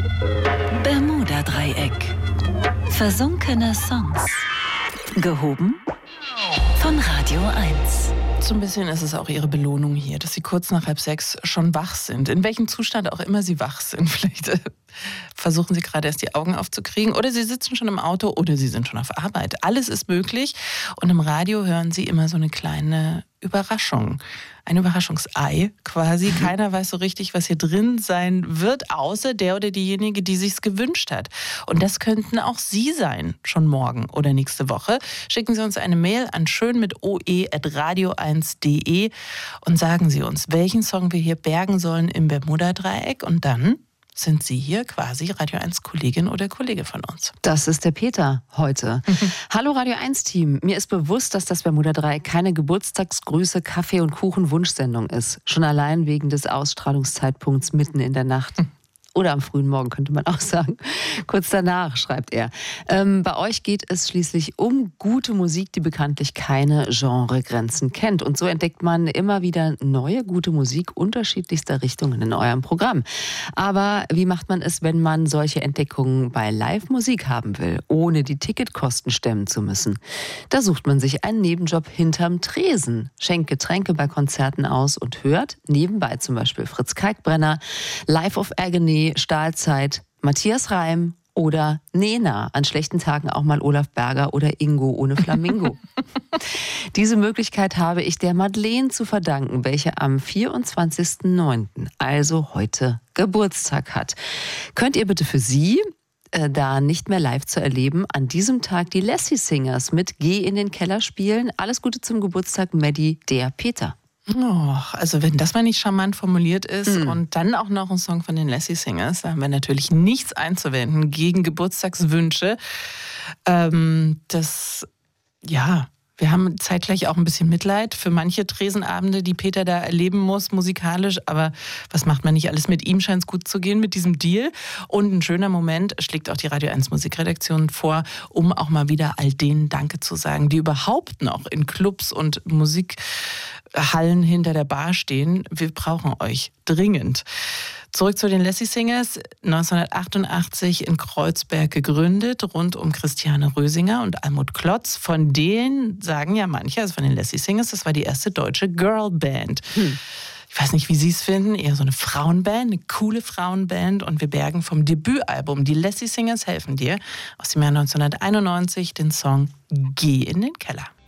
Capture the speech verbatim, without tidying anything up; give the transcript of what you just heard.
Bermuda-Dreieck. Versunkene Songs. Gehoben von Radio eins. So ein bisschen ist es auch ihre Belohnung hier, dass sie kurz nach halb sechs schon wach sind. In welchem Zustand auch immer sie wach sind. Vielleicht äh, versuchen sie gerade erst die Augen aufzukriegen oder sie sitzen schon im Auto oder sie sind schon auf Arbeit. Alles ist möglich und im Radio hören sie immer so eine kleine Überraschung. Ein Überraschungsei quasi. Keiner weiß so richtig, was hier drin sein wird, außer der oder diejenige, die sich's gewünscht hat. Und das könnten auch Sie sein, schon morgen oder nächste Woche. Schicken Sie uns eine Mail an schön mit oe at radio eins punkt de und sagen Sie uns, welchen Song wir hier bergen sollen im Bermuda-Dreieck. Und dann sind Sie hier quasi Radio eins Kollegin oder Kollege von uns. Das ist der Peter heute. Hallo Radio eins Team. Mir ist bewusst, dass das Bermuda-Dreieck keine Geburtstagsgrüße, Kaffee- und Kuchen-Wunschsendung ist. Schon allein wegen des Ausstrahlungszeitpunkts mitten in der Nacht. Oder am frühen Morgen, könnte man auch sagen. Kurz danach, schreibt er. Ähm, bei euch geht es schließlich um gute Musik, die bekanntlich keine Genregrenzen kennt. Und so entdeckt man immer wieder neue gute Musik unterschiedlichster Richtungen in eurem Programm. Aber wie macht man es, wenn man solche Entdeckungen bei Live-Musik haben will, ohne die Ticketkosten stemmen zu müssen? Da sucht man sich einen Nebenjob hinterm Tresen, schenkt Getränke bei Konzerten aus und hört nebenbei zum Beispiel Fritz Kalkbrenner, Life of Agony, Stahlzeit, Matthias Reim oder Nena. An schlechten Tagen auch mal Olaf Berger oder Ingo ohne Flamingo. Diese Möglichkeit habe ich der Madeleine zu verdanken, welche am vierundzwanzigsten neunten, also heute, Geburtstag hat. Könnt ihr bitte für sie, äh, da nicht mehr live zu erleben, an diesem Tag die Lassie Singers mit Geh in den Keller spielen? Alles Gute zum Geburtstag, Maddie, der Peter. Oh, also wenn das mal nicht charmant formuliert ist Mhm. und dann auch noch ein Song von den Lassie Singers, da haben wir natürlich nichts einzuwenden gegen Geburtstagswünsche. Ähm, das, ja, wir haben zeitgleich auch ein bisschen Mitleid für manche Tresenabende, die Peter da erleben muss, musikalisch. Aber was macht man nicht alles mit ihm? Scheint es gut zu gehen mit diesem Deal. Und ein schöner Moment schlägt auch die Radio eins Musikredaktion vor, um auch mal wieder all denen Danke zu sagen, die überhaupt noch in Clubs und Musikhallen hinter der Bar stehen. Wir brauchen euch dringend. Zurück zu den Lassie Singers, neunzehnhundertachtundachtzig in Kreuzberg gegründet, rund um Christiane Rösinger und Almut Klotz. Von denen sagen ja manche, also von den Lassie Singers, das war die erste deutsche Girlband. Hm. Ich weiß nicht, wie Sie es finden, eher so eine Frauenband, eine coole Frauenband. Und wir bergen vom Debütalbum Die Lassie Singers helfen dir aus dem Jahr neunzehnhunderteinundneunzig den Song Geh in den Keller.